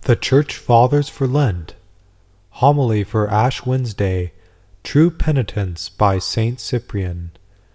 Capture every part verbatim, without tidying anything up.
The Church Fathers for Lent. Homily for Ash Wednesday. True Penitence by Saint Cyprian.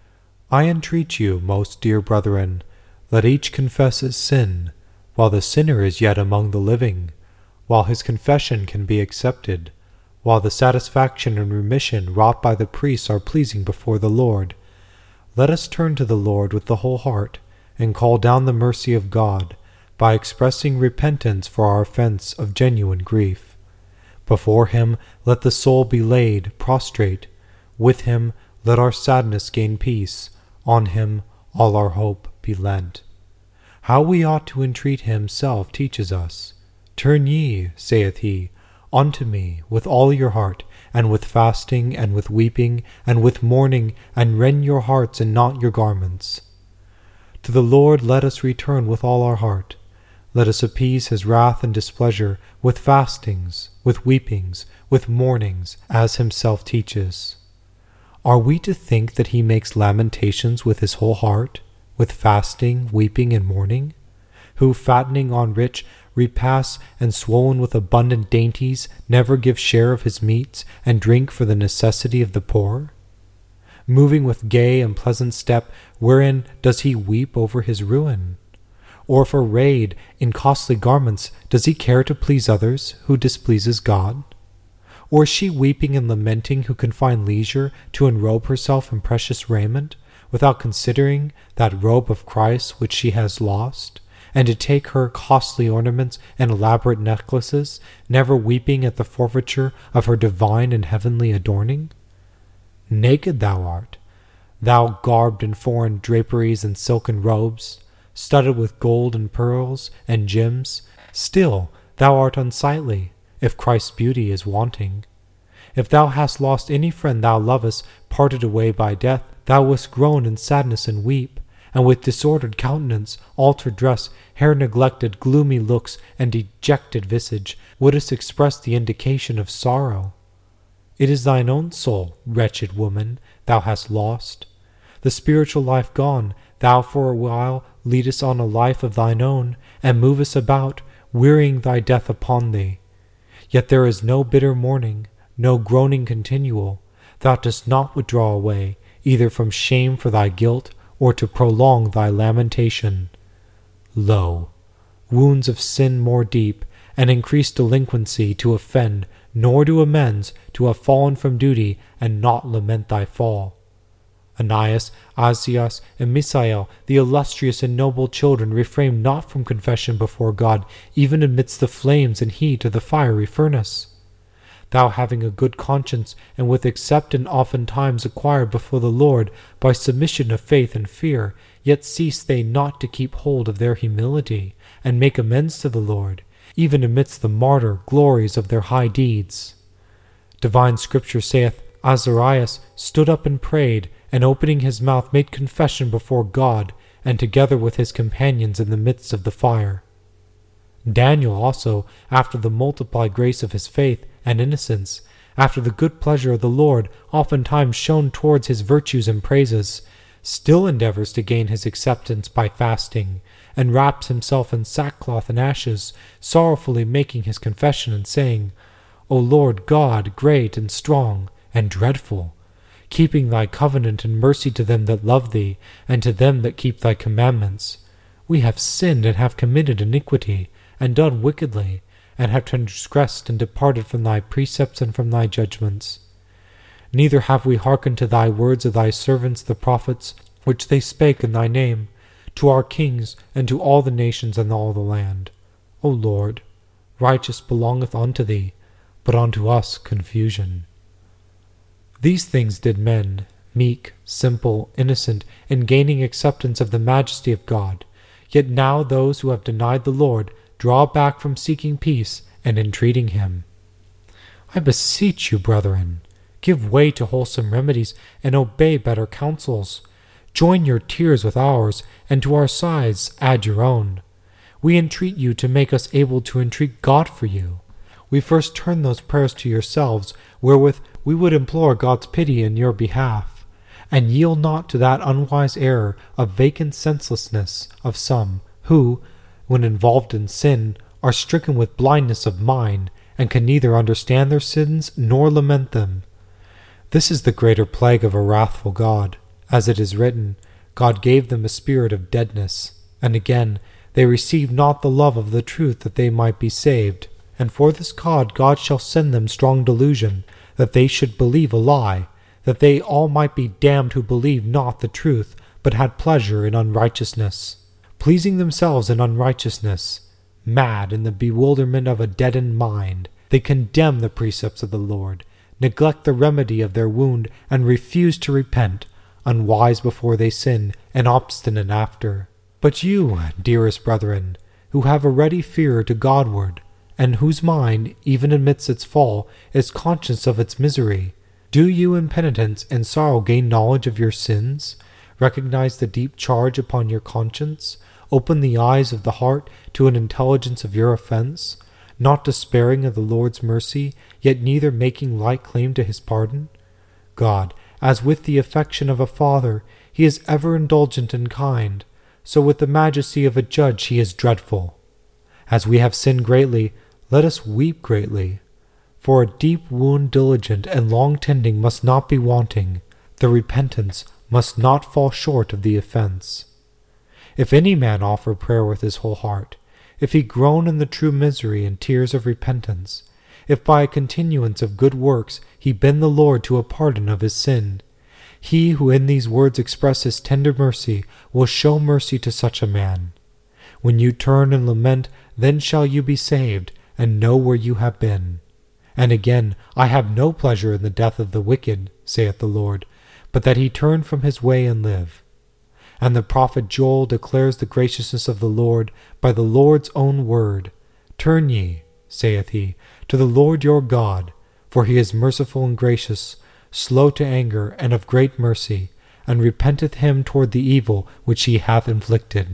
I entreat you, most dear brethren, let each confess his sin, while the sinner is yet among the living, while his confession can be accepted, while the satisfaction and remission wrought by the priests are pleasing before the Lord. Let us turn to the Lord with the whole heart, and call down the mercy of God, by expressing repentance for our offense of genuine grief. Before him let the soul be laid prostrate, with him let our sadness gain peace, on him all our hope be lent. How we ought to entreat himself teaches us. Turn ye, saith he, unto me with all your heart, and with fasting, and with weeping, and with mourning, and rend your hearts and not your garments. To the Lord let us return with all our heart. Let us appease his wrath and displeasure with fastings, with weepings, with mournings, as himself teaches. Are we to think that he makes lamentations with his whole heart, with fasting, weeping, and mourning? Who, fattening on rich repasts and swollen with abundant dainties, never gives share of his meats, and drink for the necessity of the poor? Moving with gay and pleasant step, wherein does he weep over his ruin? Or if arrayed in costly garments, does he care to please others, who displeases God? Or is she weeping and lamenting who can find leisure to enrobe herself in precious raiment, without considering that robe of Christ which she has lost, and to take her costly ornaments and elaborate necklaces, never weeping at the forfeiture of her divine and heavenly adorning? Naked thou art, thou garbed in foreign draperies and silken robes, studded with gold and pearls and gems, still thou art unsightly, if Christ's beauty is wanting. If thou hast lost any friend thou lovest, parted away by death, thou wouldst groan in sadness and weep, and with disordered countenance, altered dress, hair neglected, gloomy looks, and dejected visage, wouldst express the indication of sorrow. It is thine own soul, wretched woman, thou hast lost. The spiritual life gone, thou for a while leadest on a life of thine own, and movest about, wearying thy death upon thee. Yet there is no bitter mourning, no groaning continual. Thou dost not withdraw away, either from shame for thy guilt, or to prolong thy lamentation. Lo, wounds of sin more deep, and increased delinquency to offend, nor do amends to have fallen from duty, and not lament thy fall. Ananias, Azias, and Misael, the illustrious and noble children, refrained not from confession before God, even amidst the flames and heat of the fiery furnace. Thou, having a good conscience, and with acceptance oftentimes acquired before the Lord by submission of faith and fear, yet cease they not to keep hold of their humility, and make amends to the Lord, even amidst the martyr glories of their high deeds. Divine Scripture saith, Azarias stood up and prayed, and opening his mouth made confession before God, and together with his companions in the midst of the fire. Daniel also, after the multiplied grace of his faith and innocence, after the good pleasure of the Lord oftentimes shown towards his virtues and praises, still endeavors to gain his acceptance by fasting, and wraps himself in sackcloth and ashes, sorrowfully making his confession and saying, O Lord God, great and strong and dreadful, keeping thy covenant and mercy to them that love thee, and to them that keep thy commandments. We have sinned and have committed iniquity, and done wickedly, and have transgressed and departed from thy precepts and from thy judgments. Neither have we hearkened to thy words of thy servants the prophets, which they spake in thy name, to our kings, and to all the nations and all the land. O Lord, righteous belongeth unto thee, but unto us confusion. These things did men, meek, simple, innocent, in gaining acceptance of the majesty of God. Yet now those who have denied the Lord draw back from seeking peace and entreating him. I beseech you, brethren, give way to wholesome remedies, and obey better counsels. Join your tears with ours, and to our sighs add your own. We entreat you to make us able to entreat God for you. We first turn those prayers to yourselves, wherewith we would implore God's pity in your behalf, and yield not to that unwise error of vacant senselessness of some, who, when involved in sin, are stricken with blindness of mind, and can neither understand their sins nor lament them. This is the greater plague of a wrathful God. As it is written, God gave them a spirit of deadness. And again, they received not the love of the truth that they might be saved. And for this cause God shall send them strong delusion, that they should believe a lie, that they all might be damned who believed not the truth, but had pleasure in unrighteousness, pleasing themselves in unrighteousness. Mad in the bewilderment of a deadened mind, they condemn the precepts of the Lord, neglect the remedy of their wound, and refuse to repent, unwise before they sin, and obstinate after. But you, dearest brethren, who have a ready fear to Godward, and whose mind, even amidst its fall, is conscious of its misery, do you in penitence and sorrow gain knowledge of your sins? Recognize the deep charge upon your conscience? Open the eyes of the heart to an intelligence of your offense, not despairing of the Lord's mercy, yet neither making light claim to his pardon? God, as with the affection of a father, he is ever indulgent and kind, so with the majesty of a judge he is dreadful. As we have sinned greatly, let us weep greatly. For a deep wound diligent and long tending must not be wanting, the repentance must not fall short of the offense. If any man offer prayer with his whole heart, if he groan in the true misery and tears of repentance, if by a continuance of good works he bend the Lord to a pardon of his sin, he who in these words expresses tender mercy will show mercy to such a man. When you turn and lament, then shall you be saved, and know where you have been. And again, I have no pleasure in the death of the wicked, saith the Lord, but that he turn from his way and live. And the prophet Joel declares the graciousness of the Lord by the Lord's own word. Turn ye, saith he, to the Lord your God, for he is merciful and gracious, slow to anger, and of great mercy, and repenteth him toward the evil which he hath inflicted.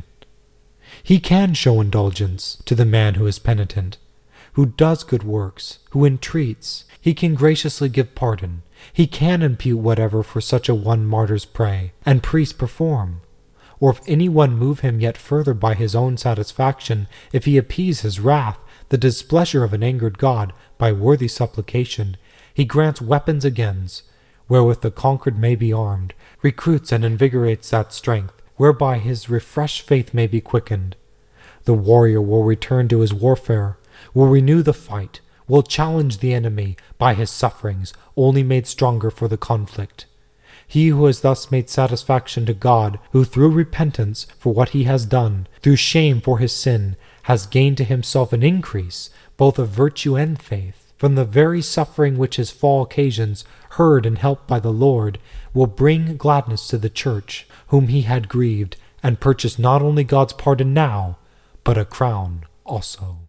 He can show indulgence to the man who is penitent, who does good works, who entreats. He can graciously give pardon. He can impute whatever for such a one martyrs pray, and priests perform. Or if any one move him yet further by his own satisfaction, if he appease his wrath, the displeasure of an angered God, by worthy supplication, he grants weapons against, wherewith the conquered may be armed, recruits and invigorates that strength, whereby his refreshed faith may be quickened. The warrior will return to his warfare, will renew the fight, will challenge the enemy by his sufferings, only made stronger for the conflict. He who has thus made satisfaction to God, who through repentance for what he has done, through shame for his sin, has gained to himself an increase, both of virtue and faith, from the very suffering which his fall occasions, heard and helped by the Lord, will bring gladness to the church, whom he had grieved, and purchase not only God's pardon now, but a crown also.